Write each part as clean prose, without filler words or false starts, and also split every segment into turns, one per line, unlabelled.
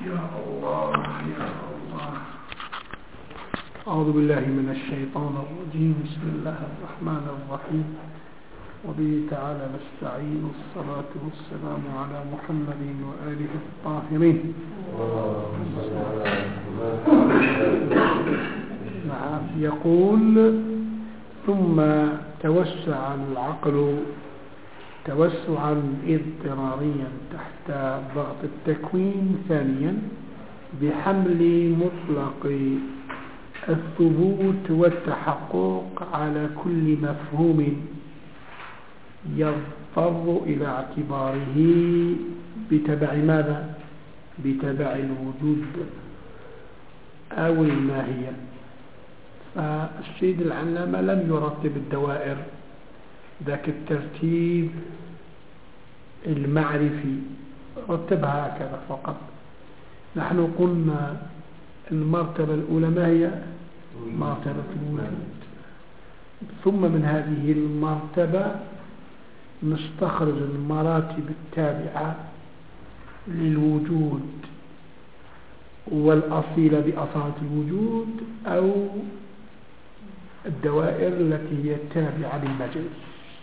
يا الله يا الله. أعوذ بالله من الشيطان الرجيم. بسم الله الرحمن الرحيم. وبه تعالى نستعين. الصلاة والسلام على محمد وآله الطاهرين. نعم. يقول ثم توسع العقل توسعا اضطراريا تحت ضغط التكوين ثانيا بحمل مطلق الثبوت والتحقق على كل مفهوم يضطر إلى اعتباره بتبع ماذا؟ بتبع الوجود أو الماهية. فالسيد العلامة لم يرتب الدوائر ذاك الترتيب المعرفي، رتبها هكذا فقط. نحن قلنا المرتبة الأولى ما هي؟ مرتبة الوجود. ثم من هذه المرتبة نستخرج المراتب التابعة للوجود والأصيلة بأصالة الوجود أو الدوائر التي هي تابعة للمجلس.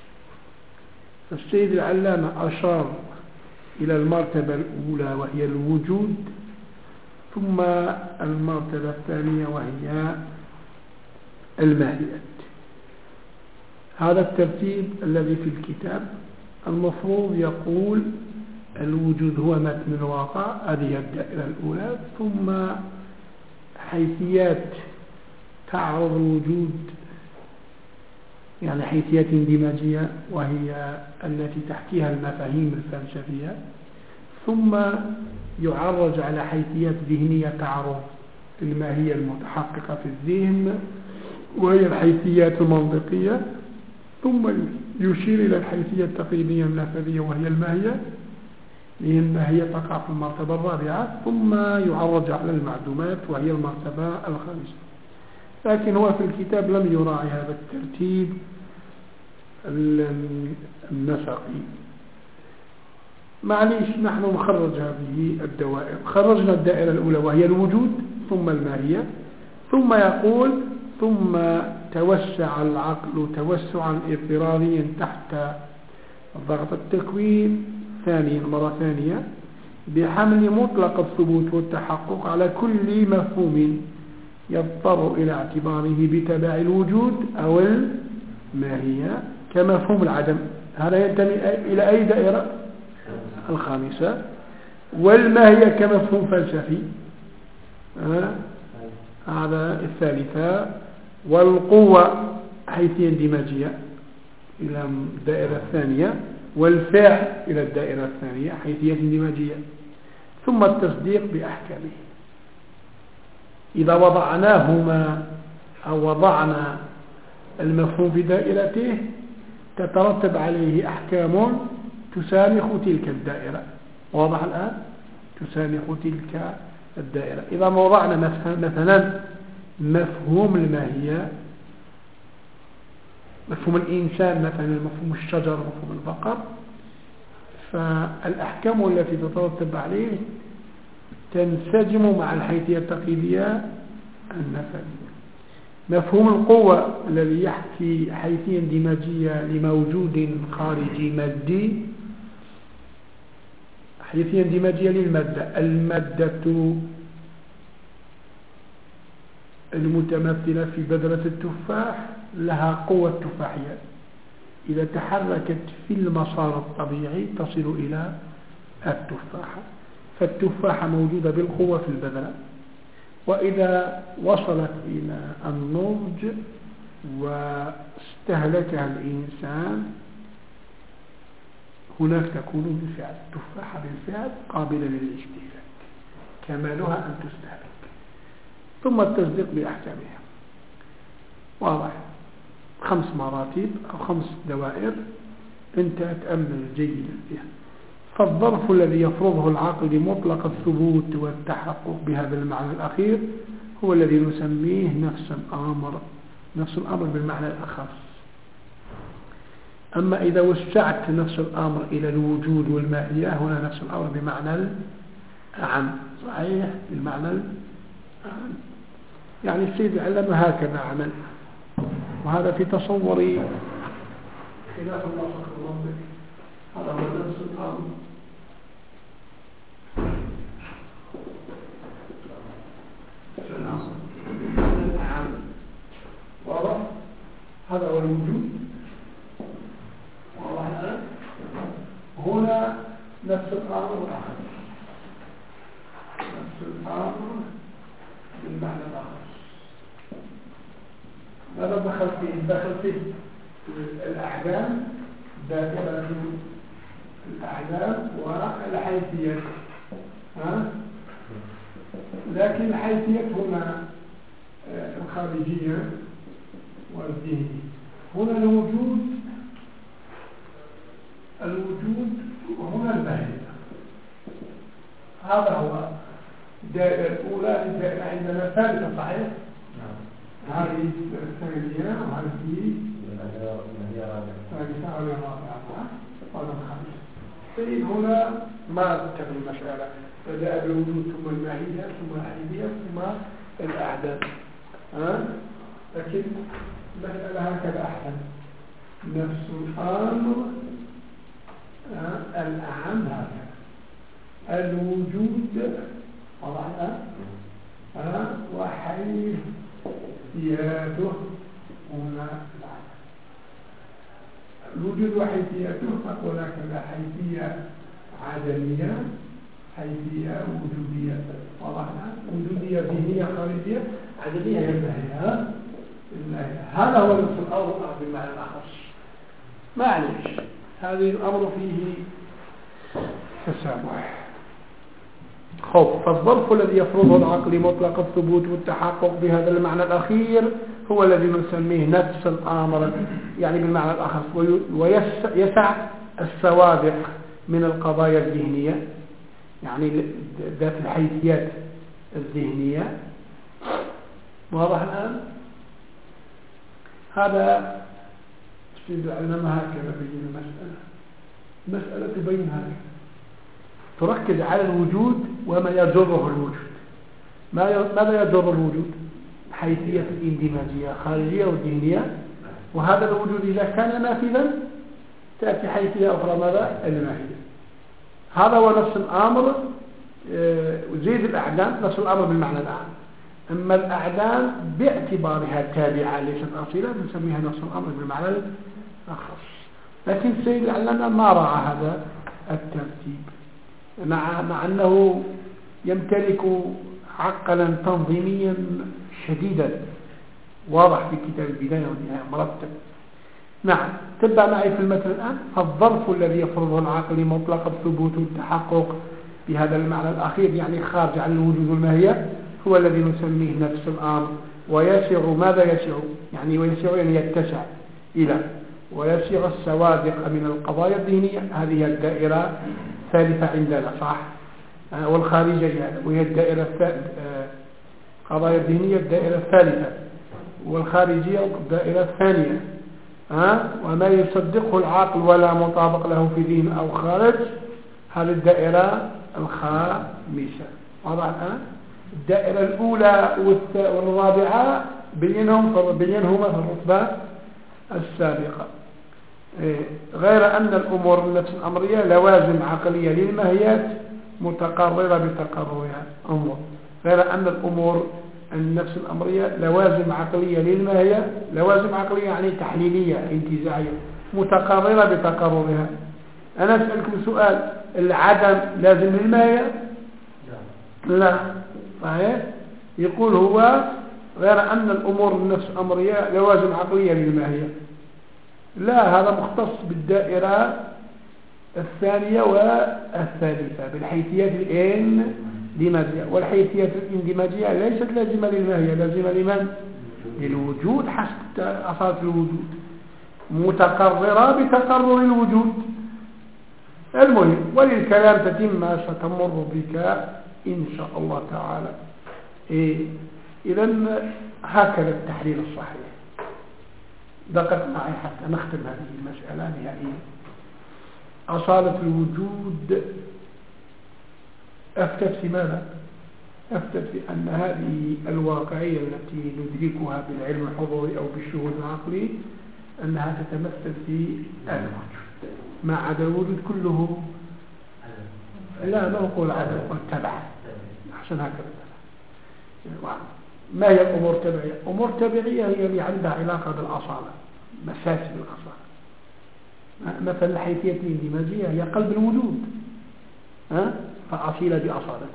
السيد العلامة أشار إلى المرتبة الأولى وهي الوجود، ثم المرتبة الثانية وهي الماهية. هذا الترتيب الذي في الكتاب المفروض يقول الوجود هو متن الواقع، هذه الدائرة الأولى، ثم حيثيات تعرض الوجود، يعني حيثيات اندماجية وهي التي تحكيها المفاهيم الفلسفية، ثم يعرج على حيثيات ذهنية تعرض الماهية المتحققة في الذهن وهي الحيثيات المنطقية، ثم يشير إلى الحيثية التقريبية النفذية وهي الماهية، لأن هي تقع في المرتبة الرابعة، ثم يعرج على المعدومات وهي المرتبة الخامسة. لكن هو في الكتاب لم يراعي هذا الترتيب النسقي. معليش، نحن نخرج هذه الدوائر. خرجنا الدائرة الأولى وهي الوجود، ثم الماهية، ثم يقول ثم توسع العقل توسعا اضطراريا تحت ضغط التكوين ثانيا مرة ثانية بحمل مطلق الثبوت والتحقق على كل مفهوم يضطر إلى اعتباره بتبع الوجود أو الماهية كمفهوم العدم. هذا ينتمي إلى أي دائرة؟ الخامسة. والماهية كمفهوم فلسفي، هذا الثالثة. والقوة حيثية اندماجية إلى الدائرة الثانية، والفعل إلى الدائرة الثانية حيثية اندماجية، ثم التصديق بأحكامه. إذا وضعناهما أو وضعنا المفهوم في دائرته تترتب عليه أحكام تسانخ تلك الدائرة. واضح الآن؟ تسانخ تلك الدائرة. إذا وضعنا مثلا مفهوم الماهية، مفهوم الإنسان مثلا، مفهوم الشجر، مفهوم البقر، فالأحكام التي تترتب عليه تنسجم مع الحيثية التقليدية النفذية. مفهوم القوة الذي يحكي حيثية اندماجية لموجود خارجي مادي، حيثية اندماجية للمادة. المادة المتمثلة في بذرة التفاح لها قوة تفاحية، إذا تحركت في المسار الطبيعي تصل إلى التفاحة، فالتفاحة موجودة بالقوة في البذرة، وإذا وصلت إلى النضج واستهلكها الإنسان هناك تكون بالفعل التفاحة بالفعل قابلة للاستهلاك، كمالها أن تستهلك. ثم التصديق بأحكامها. واضح؟ 5 مراتب أو 5 دوائر، أنت تأمل جيدا فيها. فالظرف الذي يفرضه العقل بمطلق الثبوت والتحقق بهذا المعنى الأخير هو الذي نسميه نفس الأمر بالمعنى الأخص. أما إذا وسعت نفس الأمر إلى الوجود والماهية، هنا نفس الأمر بمعنى أعم، صحيح بالمعنى الأعم. يعني السيد العلم هكذا عمل، وهذا في تصوري خلاف النص المنطق. هذا هو نفس الأمر. الأعم واضح، هذا هو الوجود واضح الآن. هنا نفس الأمر الآخر، نفس الأمر بالمعنى الآخر. ماذا دخل فيه؟ دخل فيه الأعلام، دائرة الأعلام والحيثيات. لكن الحيثيات هنا الخارجية والذهنية. هنا الوجود وهنا الماهية. هذا هو الدائرة الأولى. الدائرة عندنا ثالثة صحيح؟ هذه الثانية وهذه الثالثة أو الرابعة وهذا الخامس. طيب هنا ما تبني المسألة، بدأ بالوجود ثم الماهية ثم الحيثية ثم الأعداد. لكن المسألة هكذا أحسن. نفس الأمر الأعم هذا الوجود وضعنا وحيثياته هنا الأعم. الوجود وحيثياته هناك حيثية عدمية، حيثية وجودية. وضعنا وجودية ذهنية خارجية، عدمية هي الماهية. هذا هو نفس الأمر بالمعنى الأخص. معلش هذه الأمر فيه تسامح. فالظرف الذي يفرضه العقل مطلق الثبوت والتحقق بهذا المعنى الأخير هو الذي نسميه نفس الأمر، يعني بالمعنى الأخص، ويسع السوابق من القضايا الذهنية، يعني ذات الحيثيات الذهنية. واضح الآن؟ هذا السيد العلماء هكذا بين المسألة تبين هذا، تركز على الوجود وما يجره الوجود. ماذا يجر الوجود؟ حيثية الاندماجية خارجية وذهنية، وهذا الوجود إذا كان نافذا تأتي حيثية أخرى ماذا؟ الماهية. هذا هو نفس الأمر. وزيد الأعلام نفس الأمر بالمعنى الأعم. أما الأعلام باعتبارها تابعة ليست أصيلة نسميها نفس الأمر بالمعنى الأخص. لكن السيد العلامة ما راعى هذا الترتيب، مع أنه يمتلك عقلا تنظيميا شديدا واضح في كتاب البداية والنهاية مرتب. نعم، تبع معي في المثل الآن. الظرف الذي يفرضه العقل مطلق الثبوت والتحقق بهذا المعنى الأخير، يعني خارج عن الوجود والماهية، هو الذي نسميه نفس الأمر. ويسع ماذا يسع؟ يعني ويسع يعني يتسع إلى ويسع السوابق من القضايا الذهنية. هذه الدائرة الثالثة عندنا صح؟ والخارجية وهي الدائرة قضايا الذهنية الدائرة الثالثة، والخارجية الدائرة الثانية. وما يصدقه العقل ولا مطابق له في ذهن أو خارج، هذه الدائرة الخامسة. واضح الآن؟ الدائرة الأولى والرابعة بينهما في الرتبة السابقة. غير أن الأمور النفس الأمرية لوازم عقلية للماهيات متقررة بتقررها. غير أن الأمور النفس الأمرية لوازم عقلية للماهية، لوازم عقلية يعني تحليلية انتزاعية متقررة بتقررها. أنا أسألكم سؤال، العدم لازم للماهية؟ لا. صحيح؟ يقول هو غير أن الأمور النفس الأمرية لوازم عقلية للماهية. لا، هذا مختص بالدائرة الثانية والثالثة بالحيثيات الاندماجية، والحيثيات الاندماجية ليست لازمة للماهية، لازمة لمن؟ للوجود حسب أصالة الوجود، متقررة بتقرر الوجود. المهم، وللكلام تتم ما ستمر بك إن شاء الله تعالى. إذن هكذا التحليل الصحيح. دقق معي حتى نختم هذه المسألة نهائيا. أصالة الوجود أفتت في ماذا؟ أفتت في أن هذه الواقعية التي ندركها بالعلم الحضوري أو بالشهود العقلي أنها تتمثل في الوجود، ما عدا الوجود كله لا نقول عدم، نقول تبع، عشان هكذا. ما هي الأمور التبعية؟ أمور تبعية هي اللي عندها علاقة بالأصالة، مساس بالأصالة. مثلا الحيثية الاندماجية هي قلب الوجود، فأصيلة بأصالته.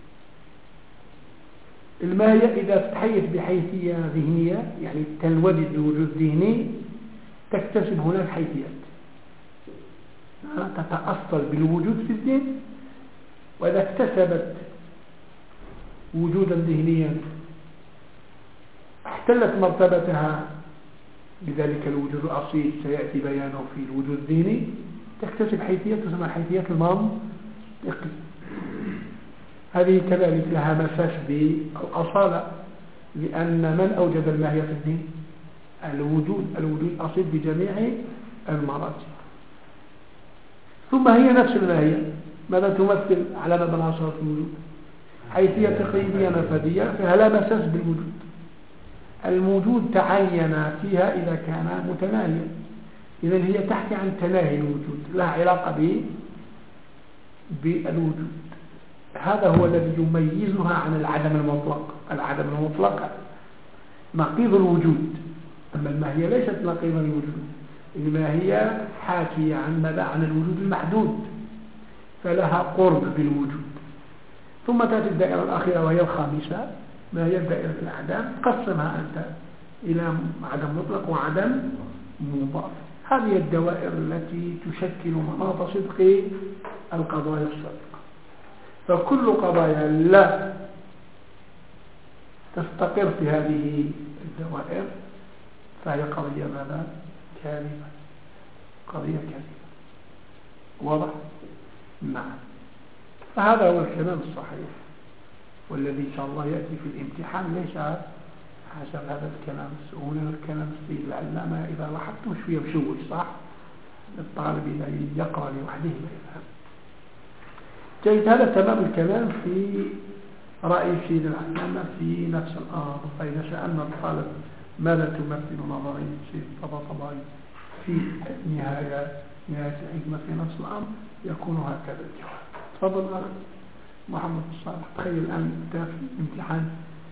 الماهية إذا تحيث بحيثية ذهنية يعني تنودد بوجود ذهني تكتسب هناك حيثيات، تتأصل بالوجود في الذهن، وإذا اكتسبت وجودا ذهنيا احتلت مرتبتها بذلك الوجود الأصيل سيأتي بيانه في الوجود الذهني، تكتسب حيثية تسمى حيثية المنطق. هذه كذلك لها مساس بالأصالة، لأن من أوجد الماهية في الذهن؟ الوجود الأصيل بجميع المراتب. ثم هي نفس الماهية ماذا تمثل على مدى العصر في الوجود؟ حيثية تقريبية نفذية فيها لا مساس بالوجود. الموجود تعين فيها إذا كان متناهيا، إذا هي تحكي عن تناهي الوجود، لها علاقة بالوجود. هذا هو الذي يميزها عن العدم المطلق. العدم المطلق نقيض الوجود، أما الماهية ليست نقيضا الوجود، إنما هي حاكية عن ماذا؟ عن الوجود المحدود، فلها قرب بالوجود. ثم تأتي الدائرة الأخيرة وهي الخامسة، ما هي دائرة الأعدام، قسمها أنت إلى عدم مطلق وعدم مضاف. هذه الدوائر التي تشكل مناط صدق القضايا الصادقة. فكل قضايا لا تستقر في هذه الدوائر فهي قضية ماذا؟ كاذبة، قضية كاذبة. واضح؟ نعم. فهذا هو الكلام الصحيح، والذي إن شاء الله يأتي في الامتحان ليس حسب هذا الكلام السهولي والكلام السيد العلامة. إذا لاحظتم شوية مشوش صح؟ الطالب إذا يقرأ لوحده لا يفهم. جيد، هذا تمام الكلام في رأي السيد العلامة في نفس الأمر. فإذا سألنا الطالب ماذا تمثل نظرية السيد الطباطبائي في نهاية الحكمة في نفس الأمر يكون هكذا الجواب. تفضل أخي محمد الصالح. تخيل الآن أنت في الامتحان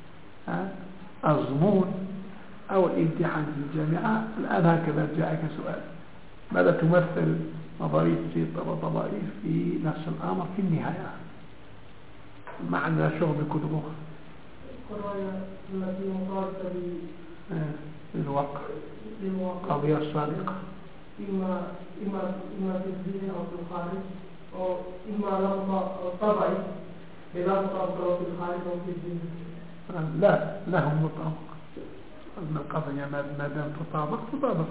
الضمون أو الامتحان في الجامعة، الآن هكذا جاءك سؤال: ماذا تمثل نظرية السيد الطباطبائي في نفس الأمر في النهاية؟ ما عندنا شغل بكتبه
القضايا التي مرتبطة
بالواقع، القضية الصادقة،
إما في الدين أو في الخارج، أو إما له طبعي بلا مطابقة في الخارج أو في الدين.
لا لهم مطابقة. القضية ما دام تطابق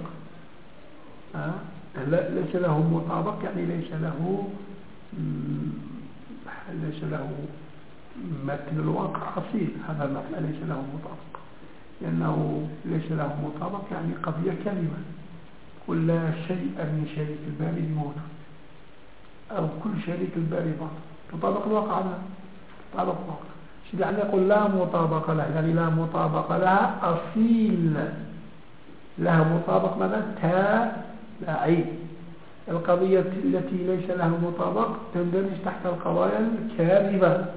ليس له مطابق، يعني ليس له مثل الواقع أصيل. هذا المعنى ليس له مطابق، لأنه ليس له مطابق يعني قضية كلمة. كل شيء من شريك الباري موجود، أو كل شريك الباري باطل. تطابق الواقع لا تطابق الواقع. يعني يقول لا مطابقة لها، يعني لا مطابقة لها أصيل، لها مطابق ماذا؟ تابعي. القضية التي ليس لها مطابق تندرج تحت القضايا الكاذبة.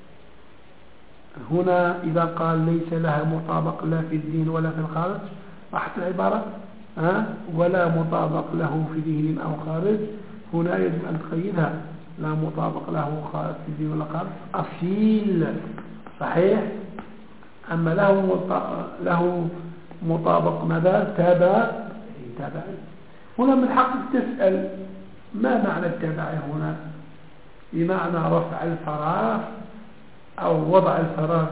هنا إذا قال ليس لها مطابق لا في الدين ولا في الخارج، راحت العبارة ولا مطابق له في دين أو خارج. هنا يجب أن تقيدها: لا مطابق له في الدين ولا خارج أصيل، صحيح. أما له مطابق ماذا؟ تابعي. هنا من حقك تسأل ما معنى التابعي هنا؟ بمعنى رفع الفراغ أو وضع الفراغ؟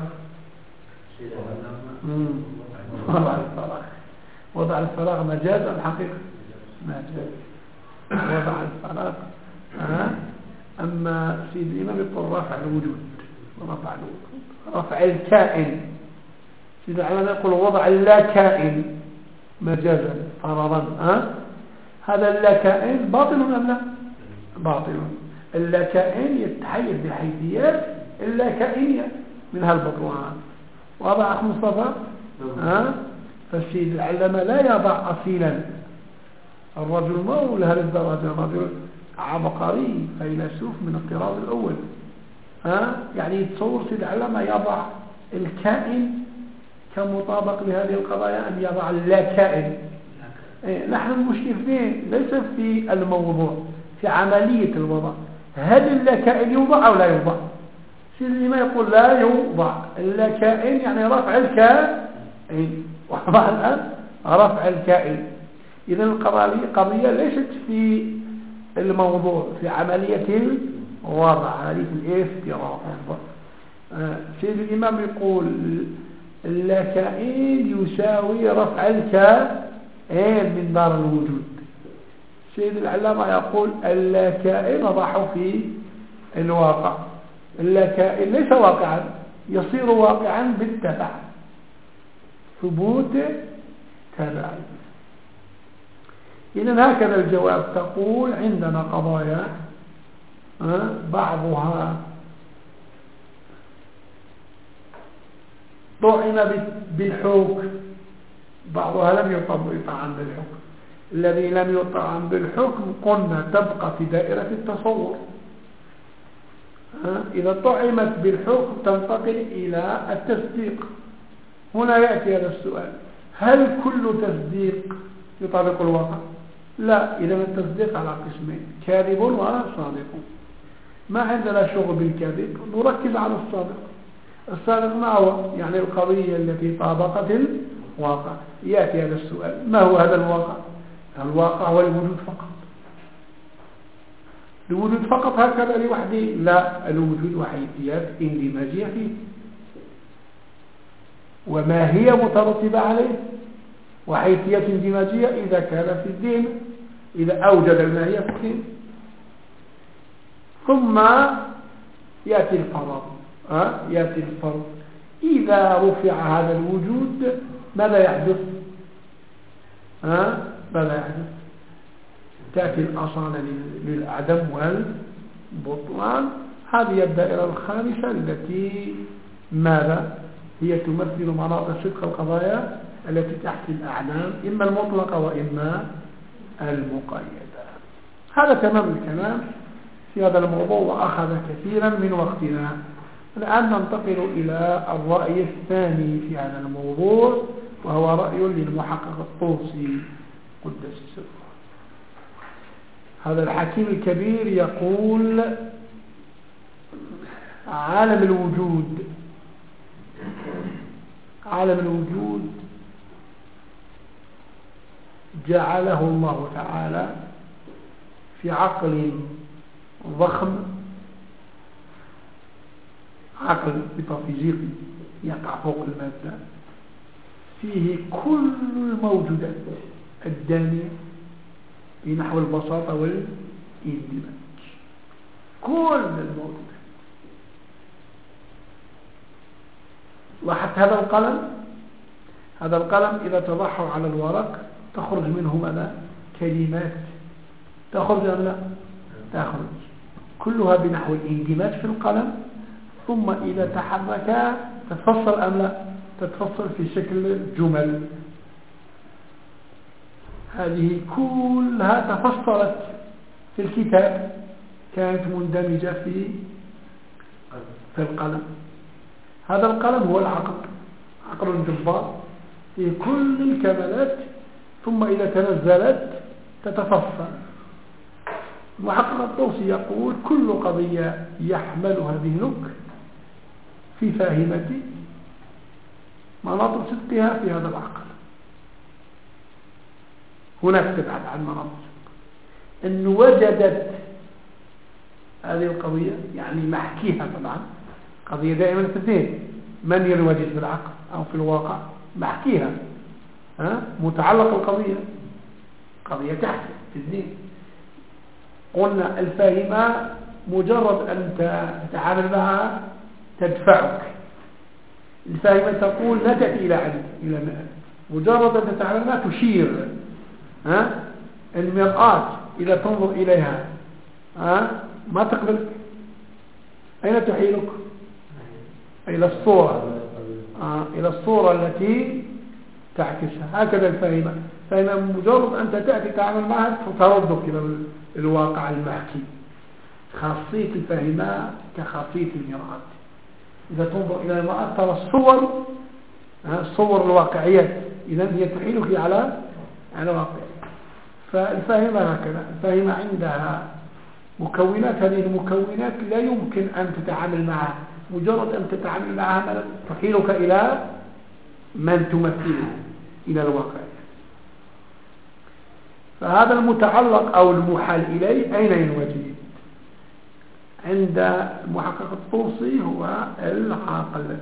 وضع الفراغ مجاز أم حقيقة؟ مجاز. وضع الفراغ أما سيد الإمام يقول رفع الوجود، رفع الكائن. سيد العلماء يقول وضع اللا كائن مجازا فرضا. هذا اللا كائن باطل أم لا؟ باطل. اللكائن يتحيز بحيثيات اللكائنية منها البطلان. واضح أخ مصطفى؟ فالسيد العلامة لا يضع أصيلا. الرجل ما هو لهذه الدرجة، رجل عبقري فيلسوف من الطراز الأول. يعني يتصور سيد العلامة يضع الكائن كمطابق لهذه القضايا أن يضع اللاكائن. نحن المشكل فيه ليس في الموضوع، في عملية الوضع. هل اللاكائن يوضع أو لا يوضع؟ سيدي ما يقول لا يوضع اللاكائن، يعني رفع الكائن. وضع الآن رفع الكائن. إذا القضية ليست في الموضوع، في عملية الوضع، هذه الافتراض. سيد الإمام يقول اللاكائن يساوي رفع الكائن من دار الوجود. سيد العلامة يقول اللاكائن ضعوا في الواقع. اللاكائن ليس واقعا، يصير واقعا بالتبع، ثبوت تبعي. إذن هكذا الجواب. تقول عندنا قضايا بعضها طعن بالحكم، بعضها لم يطعن بالحكم. الذي لم يطعن بالحكم قلنا تبقى في دائرة التصور. إذا طعمت بالحكم تنتقل إلى التصديق. هنا يأتي هذا السؤال: هل كل تصديق يطابق الواقع؟ لا. إذا التصديق على قسمين: كاذب وصادق. ما عندنا شغل بالكاذب، نركز على الصادق. الصادق ما هو؟ يعني القضية التي طابقت الواقع. يأتي هذا السؤال: ما هو هذا الواقع؟ الواقع هو الوجود فقط. الوجود فقط هكذا لوحده؟ لا، الوجود وحيثيات اندماجية فيه، وما هي مترتبة عليه وحيثيات اندماجية إذا كان في الدين، إذا أوجد الماهية في الدين. ثم يأتي الفرض. يأتي الفرض. إذا رفع هذا الوجود ماذا يحدث؟ ماذا يحدث؟ تأتي الأصالة للعدم والبطلان. هذه الدائرة الخامسة التي ماذا؟ هي تمثل مناط صدق القضايا التي تحت الأعلام، إما المطلقة وإما المقيدة. هذا تمام الكلام في هذا الموضوع، وأخذ كثيرا من وقتنا. الآن ننتقل إلى الرأي الثاني في هذا الموضوع، وهو رأي للمحقق الطوسي قدس سره. هذا الحكيم الكبير يقول: عالم الوجود جعله الله تعالى في عقل ضخم، عقل ميتافيزيقي يقع فوق المادة، فيه كل الموجودات الدانية بنحو البساطة والاندماج. كل الموجودات. لاحظت هذا القلم؟ هذا القلم إذا تضحى على الورق تخرج منه ماذا؟ كلمات. تخرج أم لا؟ تخرج كلها بنحو الاندماج في القلم، ثم إذا تحرك تتفصل أم لا؟ تتفصل في شكل جمل. هذه كلها تفصلت في الكتاب، كانت مندمجة في القلم. هذا القلم هو العقل، عقل جبار في كل الكمالات، ثم إذا تنزلت تتفصل. المحقق الطوسي يقول: كل قضية يحملها ذهنك في فاهمة مناط صدقها في هذا العقل. هناك تبحث عن مناط صدق. إن وجدت هذه القضية، يعني محكيها طبعا، قضية دائما في الذهن. من ينوجد في العقل أو في الواقع؟ محكيها، متعلق القضية، قضية تحت في الذهن. قلنا الفاهمة مجرد أن تتعامل معها تدفعك. الفاهمة تقول لا تأتي إلى عندي، إلى مئة. مجرد أن تتعامل معها تشير. المرآة إذا تنظر إليها ما تقبلك. أين تحيلك؟ إلى الصورة، إلى الصورة التي تعكسها. هكذا الفاهمة. فإن مجرد أنت تأتي تعمل معها تردك إلى الواقع المحكي. خاصية الفاهمة كخاصية المرآة. إذا تنظر إلى المرآة ترى الصور، الصور الواقعيات، إذن هي تحيلك على واقع. فالفاهمة هكذا. الفاهمة عندها مكونات، هذه المكونات لا يمكن أن تتعامل معها. مجرد أن تتعامل معها تحيلك إلى من تمثله، إلى الواقع. فهذا المتعلق أو المحال إليه أين ينوجد؟ عند المحقق الطوسي هو العاقل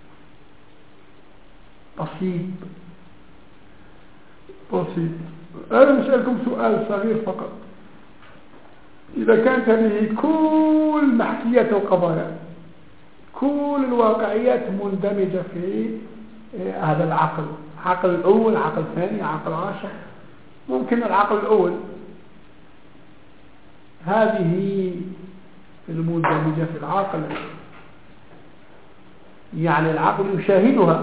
بسيط. أنا نسألكم سؤال صغير فقط. إذا كانت هذه كل محكيات القضايا، كل الواقعيات مندمجة في هذا العقل، العقل الأول، العقل الثاني، العقل العاشر، ممكن العقل الأول هذه المندمجة في العقل، يعني العقل يشاهدها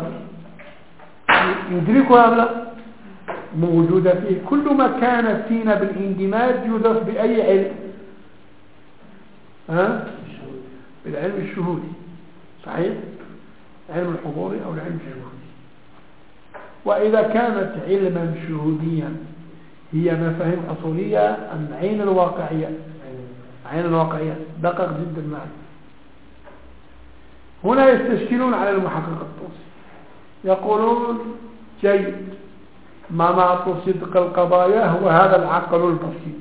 يدركها أم لا؟ موجودة فيه. كل ما كان فينا بالاندماج يدرس بأي علم؟ بالعلم الشهودي، صحيح؟ علم الحضوري أو العلم الشهودي. وإذا كانت علما شهوديا هي مفاهيم أصولية أم عين الواقعية؟ عين الواقعية. دقق جدا معي. هنا يستشكلون على المحقق الطوسي، يقولون جيد، مناط صدق القضايا هو هذا العقل البسيط.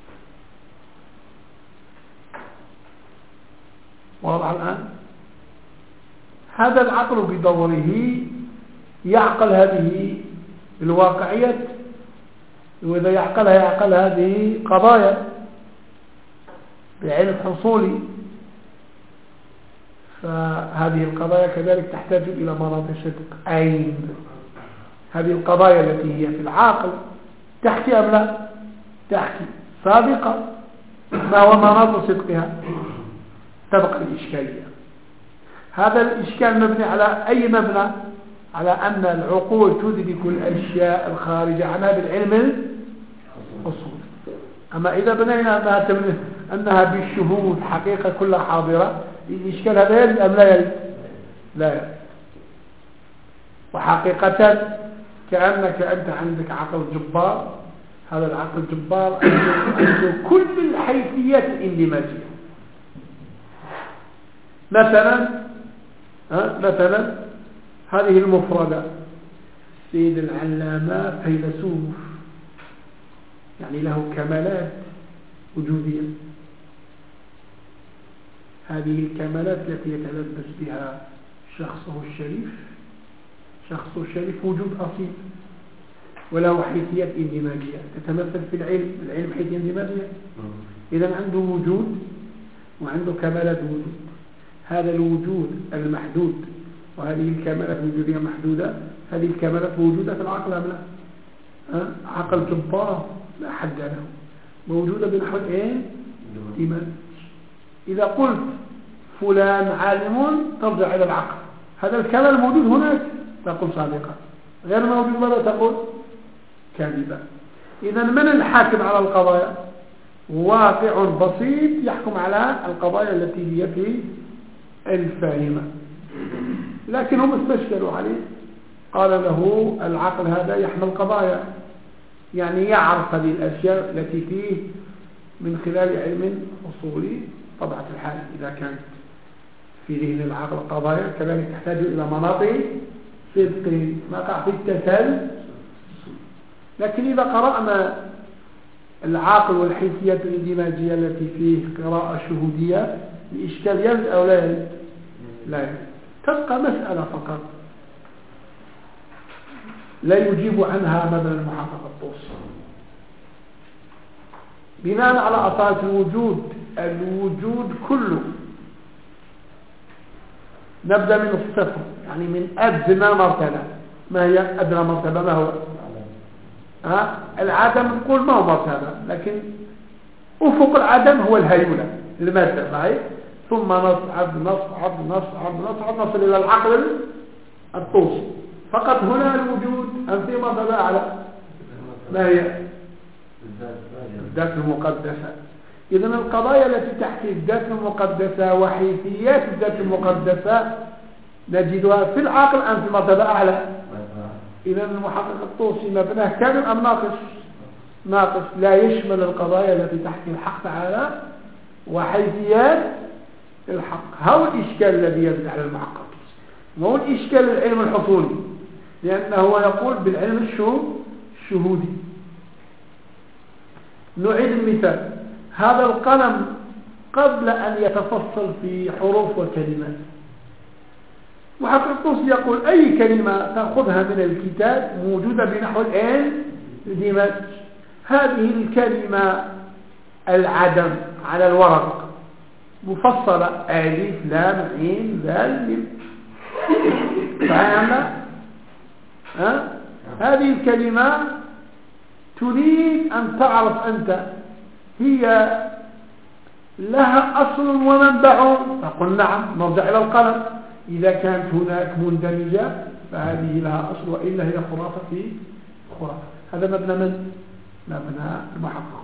واضح الآن؟ هذا العقل بدوره يعقل هذه الواقعية، وإذا يعقل هذه قضايا بعلم حصولي. فهذه القضايا كذلك تحتاج إلى مناط صدق عين. هذه القضايا التي هي في العقل تحكي أم لا؟ تحكي سابقة. ما هو مناط صدقها؟ تبقى الإشكالية. هذا الإشكال مبني على أي مبنى؟ على أن العقول تدرك الأشياء الخارجة عنها بالعلم الأصولي. أما إذا بنينا أنها بالشهود حقيقة كلها حاضرة، الإشكال هذا يرد أم لا يرد؟ لا يرد. وحقيقة كأنك أنت عندك عقل جبار. هذا العقل الجبار عنده كل الحيثيات الاندماجية. مثلا هذه المفردة، سيد العلامة فيلسوف، يعني له كمالات وجودية. هذه الكمالات التي يتلبس بها شخصه الشريف وجود أصيل، وله حيثيات اندماجية تتمثل في العلم حيثية اندماجية. إذا عنده وجود وعنده كمالات وجود. هذا الوجود المحدود وهذه الكمالات الوجودية محدودة، هذه الكمالات موجودة في العقل أم لا؟ عقل جبار لا حد له، موجودة بنحو اندماج. إذا قلت فلان عالم ترجع إلى العقل، هذا الكمال موجود هناك تقول صادقا، غير موجود ماذا تقول؟ كاذبا. إذا من الحاكم على القضايا؟ واقع بسيط يحكم على القضايا التي هي في الفاهمة. لكن هم استشكلوا عليه، قال له العقل هذا يحمل قضايا، يعني يعرف هذه الأشياء التي فيه من خلال علم أصولي. طبعا في الحال إذا كانت في ذهن العقل قضايا كذلك تحتاج إلى مناط صدق نقع في التسلسل. لكن إذا قرأنا العقل والحيثيات الاندماجية التي فيه قراءة شهودية، الإشكال يرد أو لا يرد؟ لا يرد. تبقى مسألة فقط لا يجيب عنها مثلا المحقق الطوسي. بناء على أصالة الوجود كله، نبدأ من الصفر، يعني من أدنى مرتبة. ما هي أدنى مرتبة؟ ما هو العدم؟ نقول ما هو مرتبة، لكن أفق العدم هو الهيولة. المادة معي، ثم نصعد نصل إلى العقل الطوسي. فقط هنا الوجود أم في مرتبة أعلى؟ ما هي؟ الذات المقدسة. إذن القضايا التي تحكي الذات المقدسة وحيثيات الذات المقدسة نجدها في العقل أم في مرتبة أعلى؟ إذن المحقق الطوسي مبناه كامل أم ناقص؟ ناقص، لا يشمل القضايا التي تحكي الحق تعالى وحيثيات الحق. هو الإشكال الذي يرد على المحقق، ما هو الإشكال العلم الحصولي، لأنه هو يقول بالعلم الشهودي. نعيد المثال، هذا القلم قبل أن يتفصل في حروف وكلمات، محقق الطوسي يقول أي كلمة تأخذها من الكتاب موجودة بنحو الآن دمج. هذه الكلمة العدم على الورق مفصلة ألف لام عين ذال ميم، فهمنا؟ هذه الكلمة تريد أن تعرف أنت هي لها أصل ومنبع، فقل نعم، نرجع إلى القلم. إذا كانت هناك مندمجة فهذه لها أصل، وإلا هي خرافة في خرافة. هذا مبنى من؟ مبنى المحقق،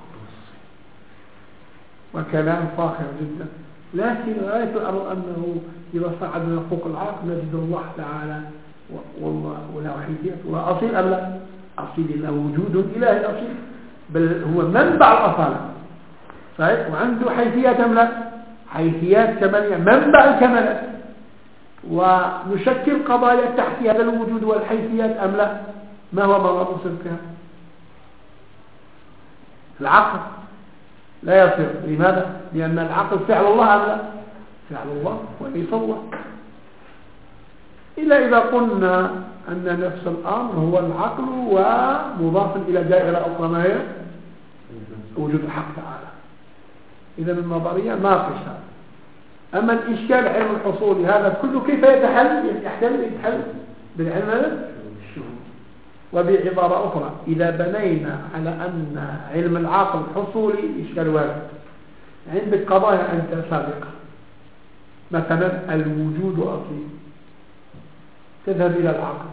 وكلام فاخر جدا. لكن غاية الأمر أنه إذا صعدنا فوق العقل نجد الله تعالى والله ولا حيثيات ولا أصيل أم لا؟ أصيل، إلا وجود إله أصيل، بل هو منبع الأصالة، صحيح؟ وعنده حيثيات أم لا؟ حيثيات كمالية، منبع الكمالات. ونشكل قضايا تحت هذا الوجود والحيثيات أم لا؟ ما هو مرض صدقها؟ العقل لا يصير. لماذا؟ لأن العقل فعل الله أم لا؟ فعل الله وليس الله. إلا إذا قلنا أن نفس الأمر هو العقل ومضاف إلى دائرة أخرى، ما هي؟ وجود الحق تعالى. إذن النظرية ناقصة. أما الإشكال علم الحصول هذا كله كيف يتحل بالعلم الشهود. وبعبارة أخرى، إذا بنينا على أن علم العقل حصولي إشكال وارد. عندك قضايا أنت سابقة، مثلا الوجود أصيل، تذهب إلى العقل.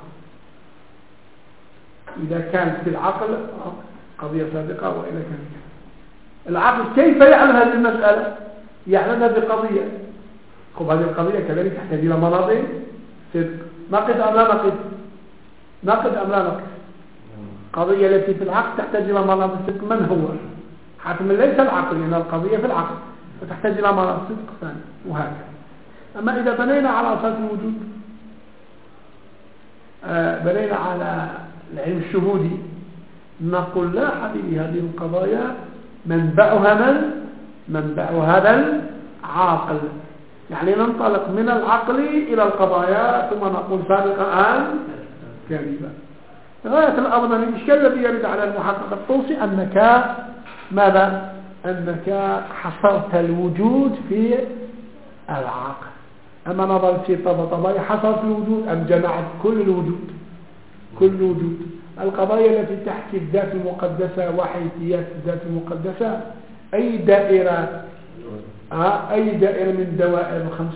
إذا كانت في العقل قضية سابقة وإذا كانت العقل كيف يعلم هذه المسألة؟ يعلمها بقضية. هذه القضية كذلك تحتاج إلى مناطق صدق. نقد أم لا نقد؟ نقد أم لا نقد؟ قضية التي في العقل تحتاج إلى مناطق صدق. من هو؟ حتما ليس العقل، لأن القضية في العقل، فتحتاج إلى مناطق صدق ثانية، وهكذا. أما إذا بنينا على أساس الوجود، بنينا على العلم الشهودي، نقول لا حبيبي، هذه القضايا منبع هذا العاقل. يعني ننطلق من العقل إلى القضايا، ثم نقول سابقا آن كاذبا. غاية الأمر من الإشكال الذي يرد على المحقق الطوسي أنك ماذا؟ أنك حصرت الوجود في العقل. أما نظرت في طبعا حصرت الوجود أم جمعت كل الوجود؟ كل الوجود. القضايا التي تحكي الذات المقدسة وحيثيات الذات المقدسة أي دائرة من دوائر الخمس؟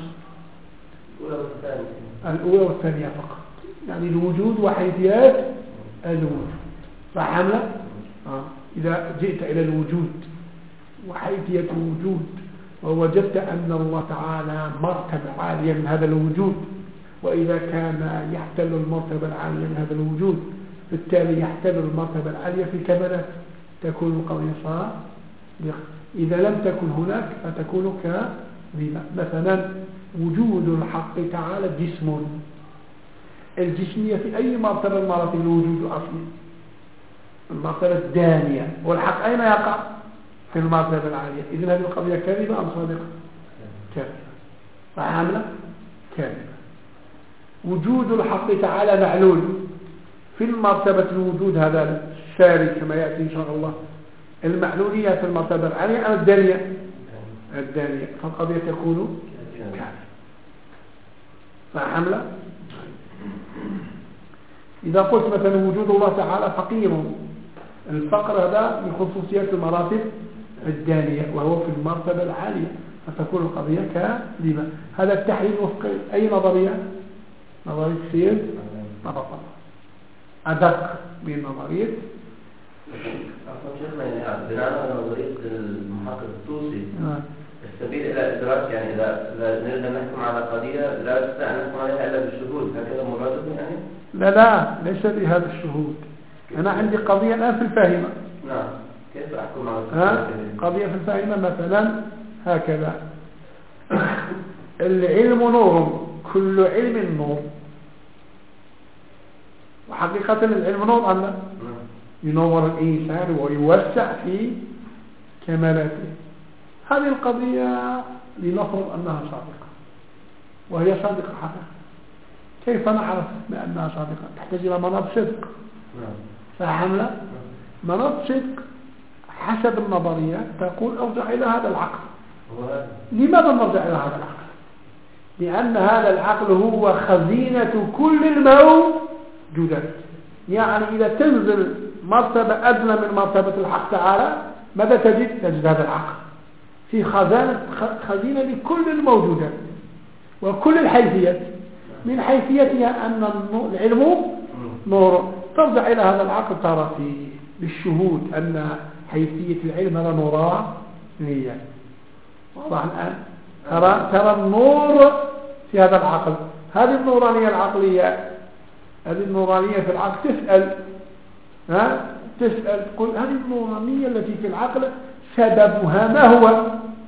الأولى والثانية فقط، يعني الوجود وحيثيات الوجود. فحملة إذا جئت إلى الوجود وحيثية الوجود ووجدت أن الله تعالى مرتبة عالية من هذا الوجود، وإذا كان يحتل المرتبة العالية من هذا الوجود بالتالي يحتل المرتبة العالية في الكمالات، تكون القضية صادقة. إذا لم تكن هناك فتكون كذبة. مثلا وجود الحق تعالى جسم، الجسمية في أي مرتبة من مراتب الوجود الأصلي؟ المرتبة الدانية. والحق أين يقع؟ في المرتبة العالية. إذن هذه القضية كاذبة أم صادقة؟ كاذبة. فعاملة كاذبة. وجود الحق تعالى معلول في المرتبة الوجود هذا الشاري كما يأتي إن شاء الله. المعلولية في المرتبة العالية أم الدانية؟ الدانية. فالقضية تكون كاذبة. فحملة. إذا قلت مثلا وجود الله تعالى فقير، الفقر هذا من خصوصيات المراتب الدانية وهو في المرتبة العالية، فتكون القضية كذبة. هذا التحليل وفق أي نظرية؟ نظرية سيد نبط أدق من نظرية
شيخنا يعني بناء على نظرية المحقق الطوسي السبيل إلى إدراك يعني إذا نريد أن نحكم على قضية لا نستطيع أن نحكم عليها إلا بالشهود، هكذا مرادف يعني؟
لا ليس بهذا الشهود. أنا عندي قضية الآن في الفاهمة.
نعم. كيف أحكم على
قضية في الفاهمة مثلا هكذا: العلم نور، كل علم نور. وحقيقة العلم نور أم لا؟ ينور الإنسان ويوسع في كمالاته. هذه القضية لنفرض أنها صادقة، وهي صادقة حقيقة. كيف نعرف بأنها صادقة؟ تحتاج إلى مناط صدق. فهمنا؟ مناط صدق حسب النظرية تقول أرجع إلى هذا العقل. لماذا نرجع إلى هذا العقل؟ لأن هذا العقل هو خزينة كل الموجودات. يعني إذا تنزل مرتبة أدنى من مرتبة الحق تعالى ماذا تجد هذا العقل في خزينة لكل الموجودات وكل الحيثيات. من حيثيتها أن العلم نور. ترجع إلى هذا العقل ترى في بالشهود أن حيثية العلم هذا نورانية. واضح الآن؟ ترى النور في هذا العقل. هذه النورانية العقلية، هذه النورانية في العقل تسأل تقول هذه النورانية التي في العقل سببها ما هو؟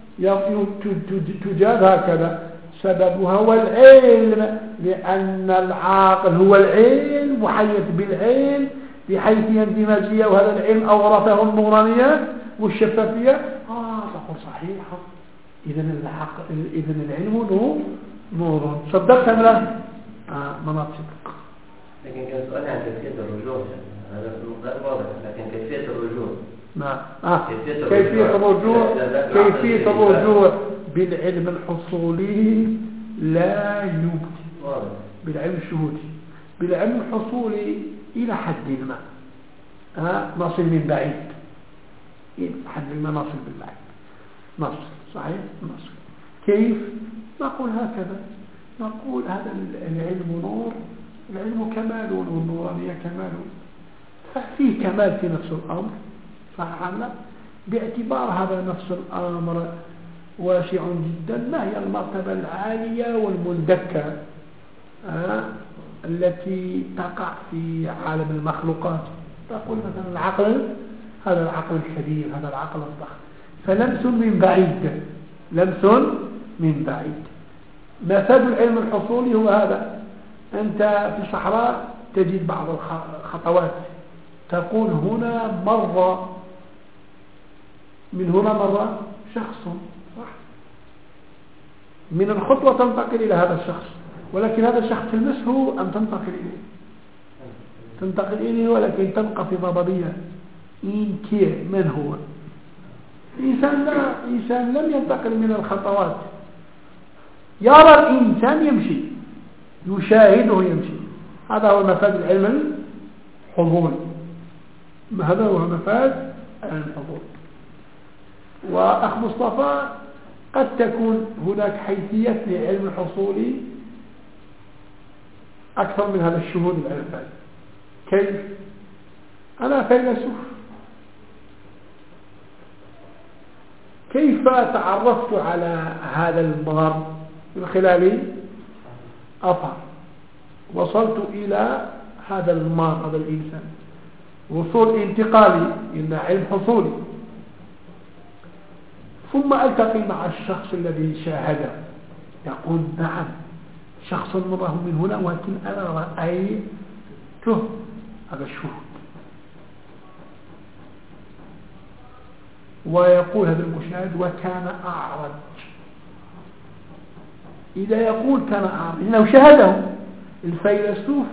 تجاب هكذا: سببها هو العلم، لأن العاقل هو العلم وحيث بالعلم بحيثية اندماجية، وهذا العلم أورثه النورانية والشفافية. تقول صحيحة، إذن العلم نور. صدقت أم لا؟ مناطق.
لكن كان سؤال عن كيفية الرجوع، هذا غير واضح، لكن كيفية الرجوع.
نعم. كيفية الرجوع بالعلم الحصولي لا يمكن. بالعلم الشهودي، بالعلم الحصولي إلى حد ما نصل من بعيد، إلى حد ما نصل بالبعيد، نصل صحيح نصل. كيف؟ نقول هكذا، نقول هذا العلم نور، العلم كمال والنورانية كمال، ففيه كمال في نفس الأمر فعلا، باعتبار هذا نفس الأمر واسع جدا. ما هي المرتبة العالية والمندكة التي تقع في عالم المخلوقات؟ تقول مثلا العقل، هذا العقل الكبير، هذا العقل الضخم، فلمس من بعيد، لمس من بعيد. مفاد العلم الحصولي هو هذا: أنت في صحراء تجد بعض الخطوات، تقول هنا مرة، من هنا مرة شخص، صح؟ من الخطوة تنتقل إلى هذا الشخص، ولكن هذا الشخص تلمسه أم تنتقل إليه؟ تنتقل إليه، ولكن تبقى في ضبابية. إن كي من هو؟ إنسان لم ينتقل من الخطوات، يرى الإنسان يمشي، يشاهده يمشي. هذا هو مفاد العلم الحضوري، هذا هو مفاد العلم الحضوري. وأخ مصطفى قد تكون هناك حيثية لعلم الحصولي أكثر من هذا الشهود العلمي. كيف؟ أنا فيلسوف، كيف تعرفت على هذا المرض؟ من خلال أثر، وصلت إلى هذا المرض، هذا الإنسان، وصول انتقالي إلى علم حصولي، ثم ألتقي مع الشخص الذي شاهده، يقول نعم شخص مره من هنا، ولكن أنا رأيته. هذا الشهود. ويقول هذا المشاهد وكان أعرج. إذا يقول كان أعرج لو شاهده الفيلسوف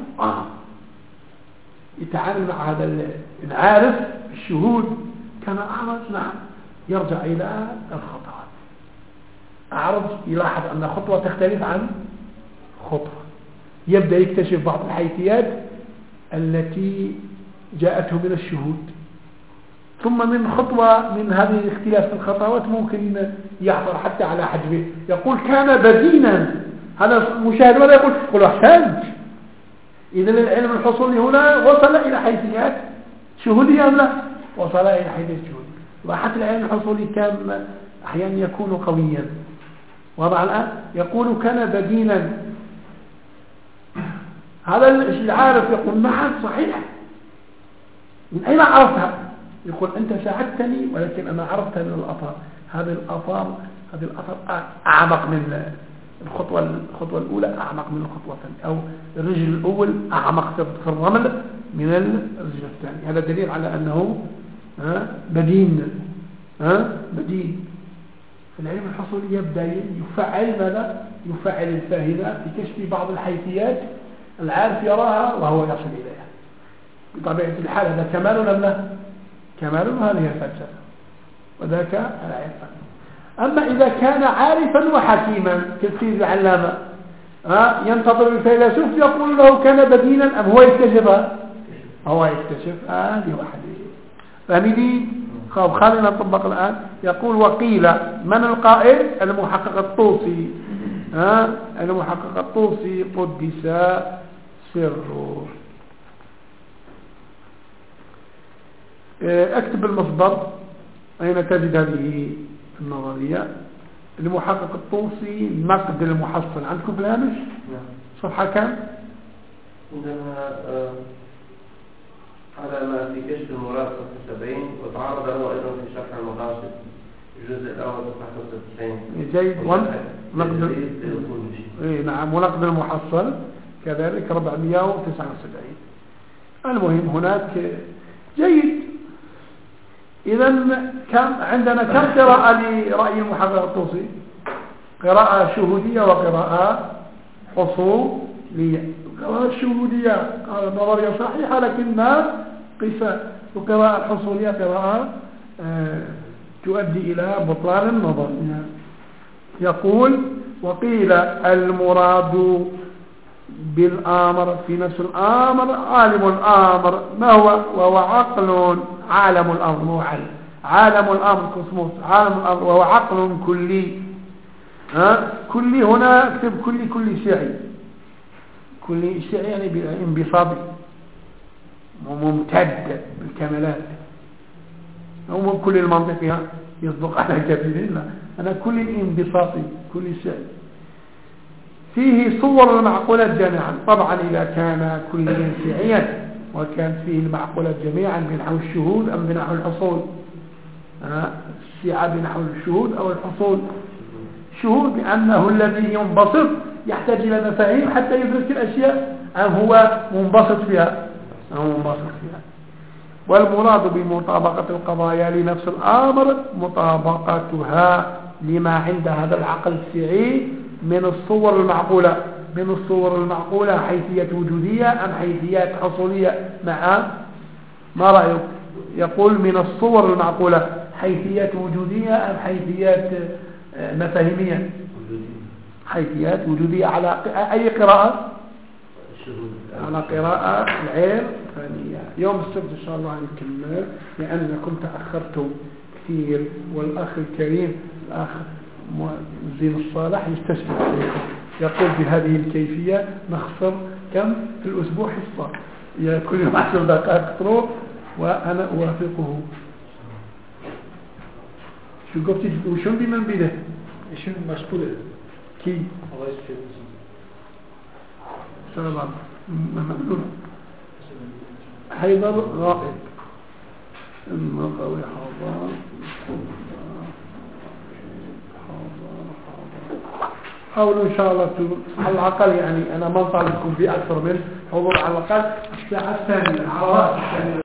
يتعامل مع هذا العارف الشهود، كان أعرج، نعم، يرجع إلى الخطوات. أعرج يلاحظ أن خطوة تختلف عن خطوة، يبدأ يكتشف بعض الحيثيات التي جاءته من الشهود، ثم من خطوة من هذه الاختلاف في الخطوات ممكن يحصل حتى على حجبه. يقول كان بدينا، هذا مشاهد ولا يقول أحسنت. إذا العلم الحصولي هنا وصل إلى حيثيات شهودية أم لا؟ وصل إلى حيثيات شهودية. وحتى العلم الحصولي كان أحيانا يكون قويا. وضع الآن يقول كان بدينا، هذا العارف يقول نعم صحيح، من أين عرفتها؟ يقول أنت ساعدتني ولكن أنا عرفتها من الأثر. هذه الأثر أعمق من الخطوة الأولى، أعمق من الخطوة الثانية، أو الرجل الأول أعمق في الرمل من الرجل الثاني. هذا دليل على أنه بدين. بدين في العلم الحصولي يبدأ يفعل ماذا؟ يفعل الفاهمة في كشف بعض الحيثيات العارف يراها وهو يصل إليها. بطبيعة الحال هذا كمال ولا لا؟ كمال، هذه الفلسفة وذاك العلم. أما إذا كان عارفا وحكيما كالسيد العلامة ينتظر الفيلسوف يقول له كان بدينا أم هو يكتشفها؟ هو يكتشف هذه واحدة. فهميني؟ خلينا نطبق الآن. يقول وقيل من القائل؟ المحقق الطوسي. المحقق الطوسي قدس سره. اكتب المصدر أين تجد هذه النظرية. المحقق الطوسي نقد المحصل عندكم في الهامش صفحة كم؟
عندنا على ما في كشف المراد صفحة 70 وتعرض له أيضا في شرح المقاصد الجزء الأول صفحة 95.
جيد. نعم. ونقد المحصل كذلك 479. المهم هناك جيد. إذا عندنا كم قراءة لرأي المحقق الطوسي؟ قراءة شهودية وقراءة حصولية. القراءة الشهودية نظرية صحيحة لكنها قساء، وقراءة الحصولية قراءة تؤدي إلى بطلان النظر. يقول وقيل المراد بالآمر في نفس الآمر عالم الآمر ما هو؟ وهو عقل عالم الأمر، مو عالم الأمر كوسموس، عالم الأمر وهو عقل كلي. كلي هنا اكتب كلي شيعي. كلي شيعي يعني انبساطي وممتد بالكمالات. مو كل المنطق يصدق على كثيرين، لا أنا كل انبساطي كل شيعي. فيه صور المعقولات جميعا. طبعا إذا كان كل شيعيا وكانت فيه المعقولات جميعا بنحو الشهود أم بنحو الحصول؟ الشيعة بنحو الشهود أو الحصول؟ شهود لأنه الذي ينبسط يحتاج إلى مفاهيم حتى يدرك الأشياء، أم هو منبسط فيها؟ والمراد بمطابقة القضايا لنفس الأمر مطابقتها لما عند هذا العقل الشيعي من الصور المعقولة. من الصور المعقولة حيثية وجودية أم حيثيات حصولية؟ مع ما رأيك؟ يقول من الصور المعقولة حيثيات وجودية أم حيثيات مفاهيمية؟ حيثيات وجودية. على أي قراءة؟ على قراءة العين الثانية. يوم السبت إن شاء الله نكمل لأنكم تأخرتم كثير، والأخ الكريم الأخ زين الصالح يستشفى عليكم. يقول بهذه الكيفية نخسر كم في الأسبوع حصة، كل يوم 10 دقائق تروح وأنا أوافقه. شو قلت وشو بمن بده؟
شو مشغولة
كي
الله يسلمك.
سلام ممنون. حيدر غائب النقوي حاضر حاولوا إن شاء الله على الأقل، يعني أنا ما طالبكم بأكثر من حضور على الأقل الساعة الثانية على رأس الثانية.